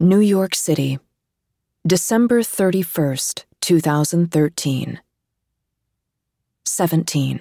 New York City, December 31st, 2013. 17.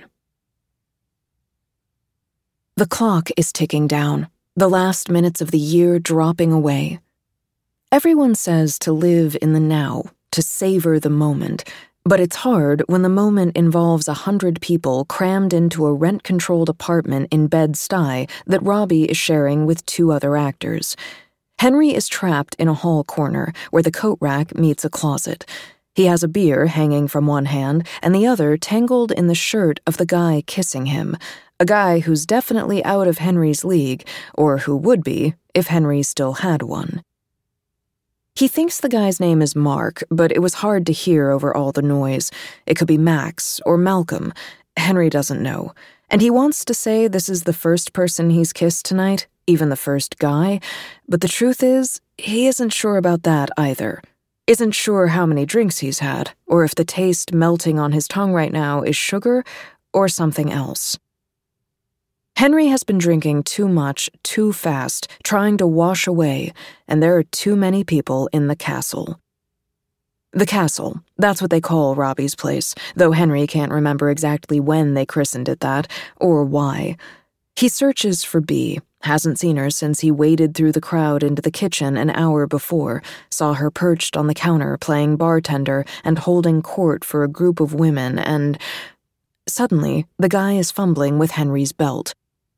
The clock is ticking down, the last minutes of the year dropping away. Everyone says to live in the now, to savor the moment, but it's hard when the moment involves 100 people crammed into a rent-controlled apartment in Bed-Stuy that Robbie is sharing with 2 other actors. Henry is trapped in a hall corner where the coat rack meets a closet. He has a beer hanging from one hand and the other tangled in the shirt of the guy kissing him, a guy who's definitely out of Henry's league, or who would be if Henry still had one. He thinks the guy's name is Mark, but it was hard to hear over all the noise. It could be Max or Malcolm. Henry doesn't know. And he wants to say this is the first person he's kissed tonight, even the first guy, but the truth is, he isn't sure about that either. Isn't sure how many drinks he's had, or if the taste melting on his tongue right now is sugar or something else. Henry has been drinking too much, too fast, trying to wash away, and there are too many people in the castle. The castle, that's what they call Robbie's place, though Henry can't remember exactly when they christened it that, or why. He searches for Bea, hasn't seen her since he waded through the crowd into the kitchen an hour before, saw her perched on the counter playing bartender and holding court for a group of women, and... Suddenly, the guy is fumbling with Henry's belt.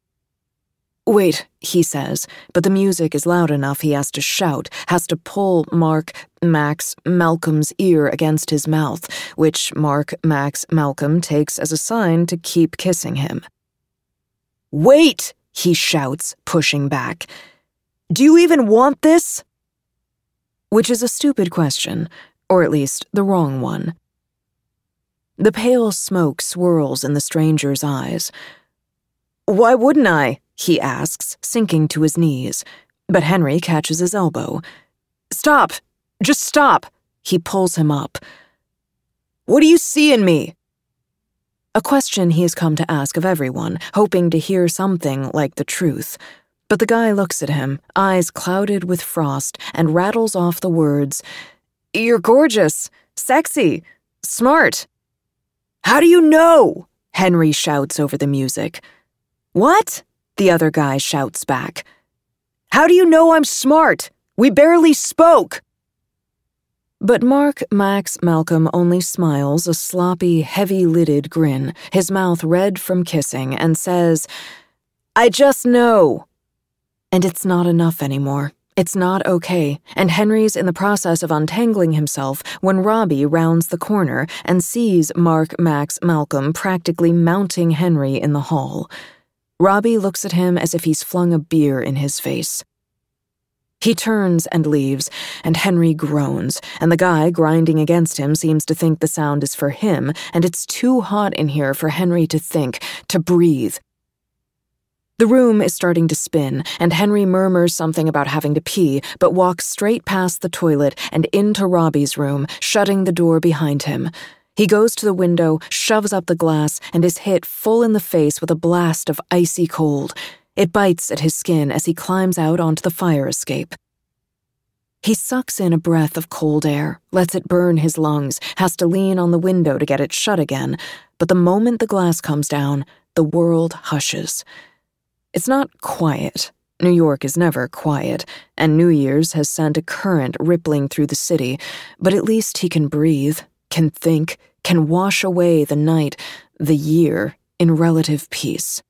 "Wait," he says, but the music is loud enough he has to shout, has to pull Max, Malcolm's ear against his mouth, which Max, Malcolm takes as a sign to keep kissing him. "Wait!" he shouts, pushing back. "Do you even want this?" Which is a stupid question, or at least the wrong one. The pale smoke swirls in the stranger's eyes. "Why wouldn't I?" he asks, sinking to his knees. But Henry catches his elbow. "Stop! Just stop!" He pulls him up. "What do you see in me?" A question he has come to ask of everyone, hoping to hear something like the truth. But the guy looks at him, eyes clouded with frost, and rattles off the words, "You're gorgeous, sexy, smart." "How do you know?" Henry shouts over the music. "What?" the other guy shouts back. "How do you know I'm smart? We barely spoke." But Max, Malcolm only smiles a sloppy, heavy-lidded grin, his mouth red from kissing, and says, "I just know." And it's not enough anymore. It's not okay, and Henry's in the process of untangling himself when Robbie rounds the corner and sees Max, Malcolm practically mounting Henry in the hall. Robbie looks at him as if he's flung a beer in his face. He turns and leaves, and Henry groans, and the guy grinding against him seems to think the sound is for him, and it's too hot in here for Henry to think, to breathe. The room is starting to spin, and Henry murmurs something about having to pee, but walks straight past the toilet and into Robbie's room, shutting the door behind him. He goes to the window, shoves up the glass, and is hit full in the face with a blast of icy cold. It bites at his skin as he climbs out onto the fire escape. He sucks in a breath of cold air, lets it burn his lungs, has to lean on the window to get it shut again, but the moment the glass comes down, the world hushes. It's not quiet. New York is never quiet, and New Year's has sent a current rippling through the city, but at least he can breathe, can think, can wash away the night, the year, in relative peace.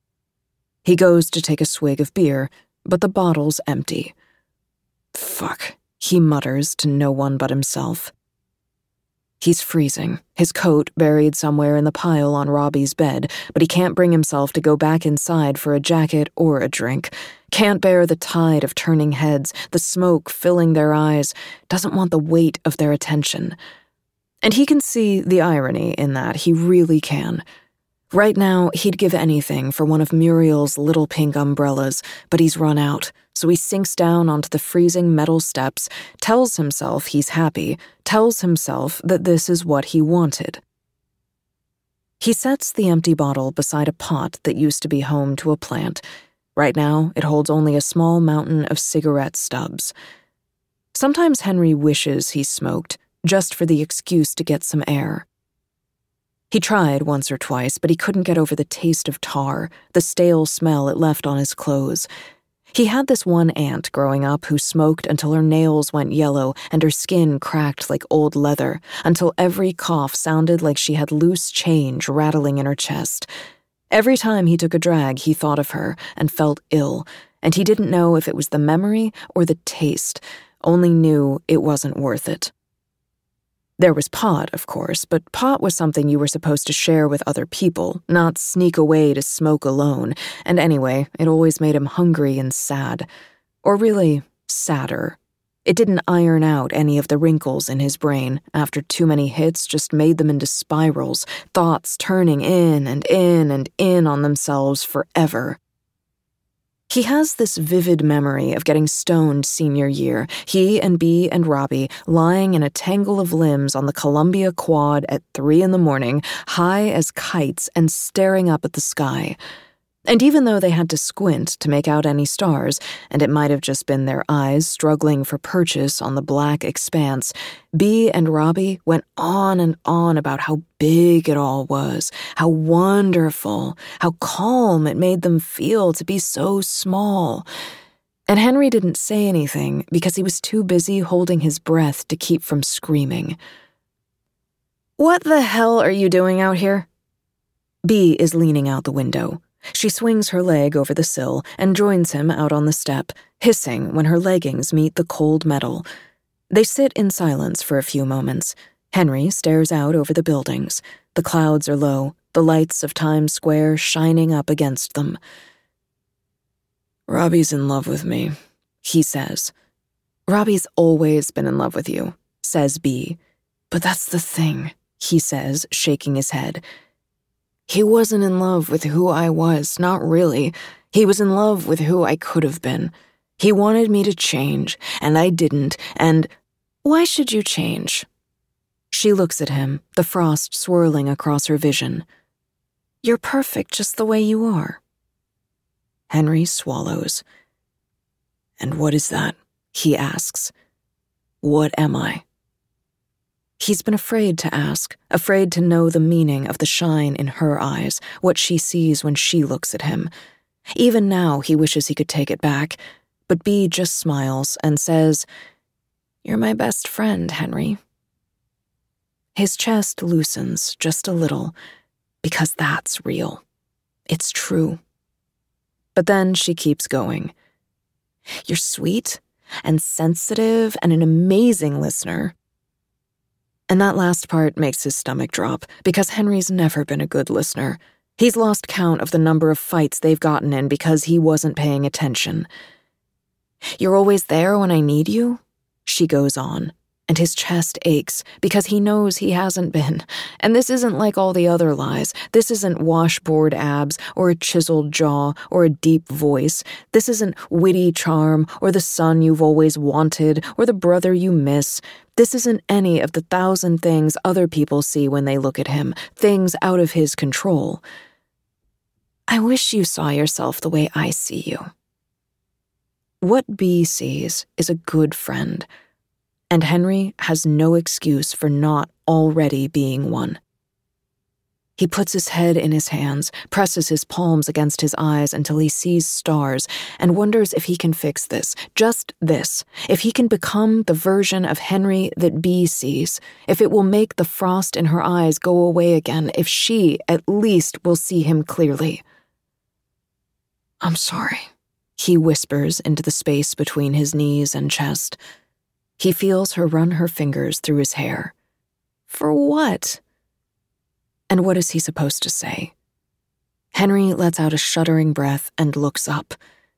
He goes to take a swig of beer, but the bottle's empty. "Fuck," he mutters to no one but himself. He's freezing, his coat buried somewhere in the pile on Robbie's bed, but he can't bring himself to go back inside for a jacket or a drink. Can't bear the tide of turning heads, the smoke filling their eyes, doesn't want the weight of their attention. And he can see the irony in that, he really can. Right now, he'd give anything for one of Muriel's little pink umbrellas, but he's run out, so he sinks down onto the freezing metal steps, tells himself he's happy, tells himself that this is what he wanted. He sets the empty bottle beside a pot that used to be home to a plant. Right now, it holds only a small mountain of cigarette stubs. Sometimes Henry wishes he smoked, just for the excuse to get some air. He tried once or twice, but he couldn't get over the taste of tar, the stale smell it left on his clothes. He had this one aunt growing up who smoked until her nails went yellow and her skin cracked like old leather, until every cough sounded like she had loose change rattling in her chest. Every time he took a drag, he thought of her and felt ill, and he didn't know if it was the memory or the taste, only knew it wasn't worth it. There was pot, of course, but pot was something you were supposed to share with other people, not sneak away to smoke alone, and anyway, it always made him hungry and sad. Or really, sadder. It didn't iron out any of the wrinkles in his brain. After too many hits just made them into spirals, thoughts turning in and in and in on themselves forever. He has this vivid memory of getting stoned senior year, he and Bea and Robbie lying in a tangle of limbs on the Columbia Quad at 3 a.m, high as kites and staring up at the sky. And even though they had to squint to make out any stars, and it might have just been their eyes struggling for purchase on the black expanse, Bea and Robbie went on and on about how big it all was, how wonderful, how calm it made them feel to be so small. And Henry didn't say anything because he was too busy holding his breath to keep from screaming. "What the hell are you doing out here?" Bea is leaning out the window. She swings her leg over the sill and joins him out on the step, hissing when her leggings meet the cold metal. They sit in silence for a few moments. Henry stares out over the buildings. The clouds are low, the lights of Times Square shining up against them. "Robbie's in love with me," he says. "Robbie's always been in love with you," says Bea. "But that's the thing," he says, shaking his head. "He wasn't in love with who I was, not really. He was in love with who I could have been. He wanted me to change, and I didn't, and why should you change?" She looks at him, the frost swirling across her vision. "You're perfect just the way you are." Henry swallows. "And what is that?" he asks. "What am I?" He's been afraid to ask, afraid to know the meaning of the shine in her eyes, what she sees when she looks at him. Even now, he wishes he could take it back, but Bea just smiles and says, "You're my best friend, Henry." His chest loosens just a little, because that's real. It's true. But then she keeps going. "You're sweet and sensitive and an amazing listener." And that last part makes his stomach drop, because Henry's never been a good listener. He's lost count of the number of fights they've gotten in because he wasn't paying attention. "You're always there when I need you," she goes on, and his chest aches because he knows he hasn't been. And this isn't like all the other lies. This isn't washboard abs or a chiseled jaw or a deep voice. This isn't witty charm or the son you've always wanted or the brother you miss. This isn't any of the 1,000 things other people see when they look at him, things out of his control. "I wish you saw yourself the way I see you." What Bea sees is a good friend, and Henry has no excuse for not already being one. He puts his head in his hands, presses his palms against his eyes until he sees stars, and wonders if he can fix this, just this, if he can become the version of Henry that Bea sees, if it will make the frost in her eyes go away again, if she, at least, will see him clearly. "I'm sorry," he whispers into the space between his knees and chest. He feels her run her fingers through his hair. For what? And what is he supposed to say? Henry lets out a shuddering breath and looks up.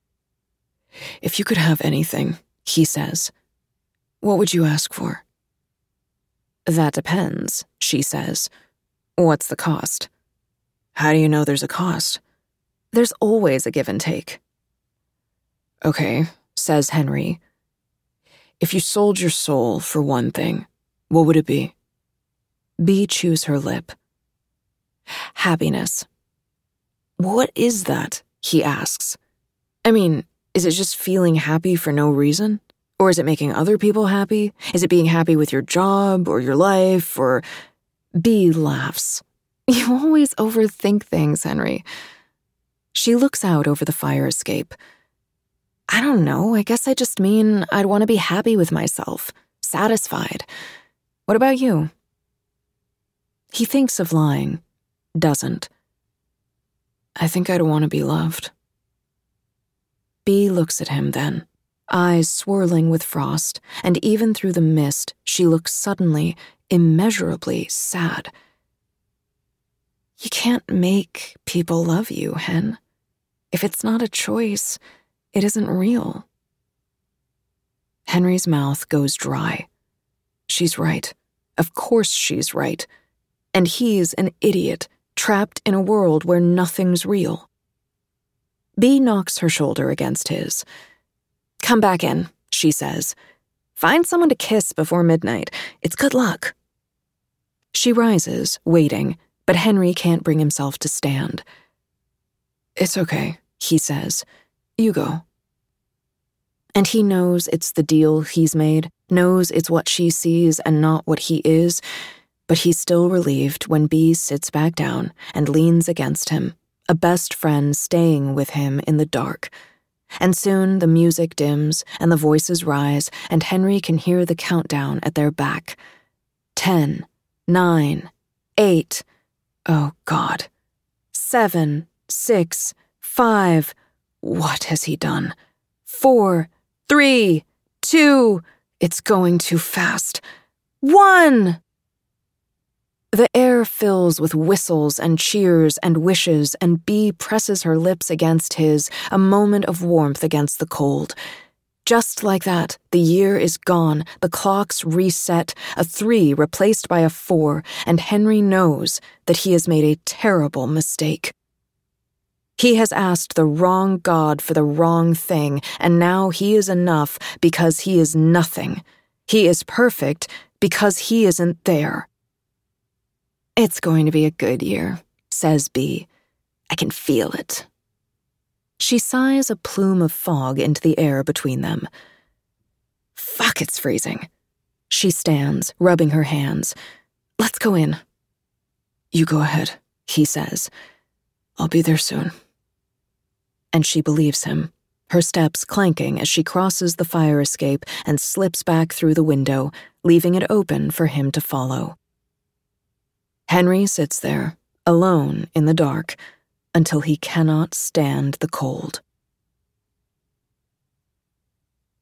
"If you could have anything," he says, "what would you ask for?" "That depends," she says. "What's the cost?" "How do you know there's a cost?" "There's always a give and take." "Okay," says Henry. "If you sold your soul for one thing, what would it be?" Bea chews her lip. "Happiness." "What is that?" he asks. "I mean, is it just feeling happy for no reason?" Or is it making other people happy? Is it being happy with your job or your life or... Bea laughs. You always overthink things, Henry. She looks out over the fire escape. I don't know, I guess I just mean I'd want to be happy with myself, satisfied. What about you? He thinks of lying, doesn't. I think I'd want to be loved. Bea looks at him then, eyes swirling with frost, and even through the mist, she looks suddenly, immeasurably sad. You can't make people love you, Hen. If it's not a choice, it isn't real. Henry's mouth goes dry. She's right. Of course she's right. And he's an idiot, trapped in a world where nothing's real. Bea knocks her shoulder against his. Come back in, she says. Find someone to kiss before midnight. It's good luck. She rises, waiting, but Henry can't bring himself to stand. It's okay, he says. You go. And he knows it's the deal he's made, knows it's what she sees and not what he is, but he's still relieved when Bea sits back down and leans against him, a best friend staying with him in the dark. And soon the music dims and the voices rise and Henry can hear the countdown at their back. 10, 9, 8, oh God, 7, 6, 5, what has he done? 4, 3, 2, it's going too fast. 1! The air fills with whistles and cheers and wishes, and Bea presses her lips against his, a moment of warmth against the cold. Just like that, the year is gone, the clocks reset, a 3 replaced by a 4, and Henry knows that he has made a terrible mistake. He has asked the wrong God for the wrong thing, and now he is enough because he is nothing. He is perfect because he isn't there. It's going to be a good year, says Bea. I can feel it. She sighs a plume of fog into the air between them. Fuck, it's freezing. She stands, rubbing her hands. Let's go in. You go ahead, he says. I'll be there soon. And she believes him, her steps clanking as she crosses the fire escape and slips back through the window, leaving it open for him to follow. Henry sits there, alone in the dark, until he cannot stand the cold.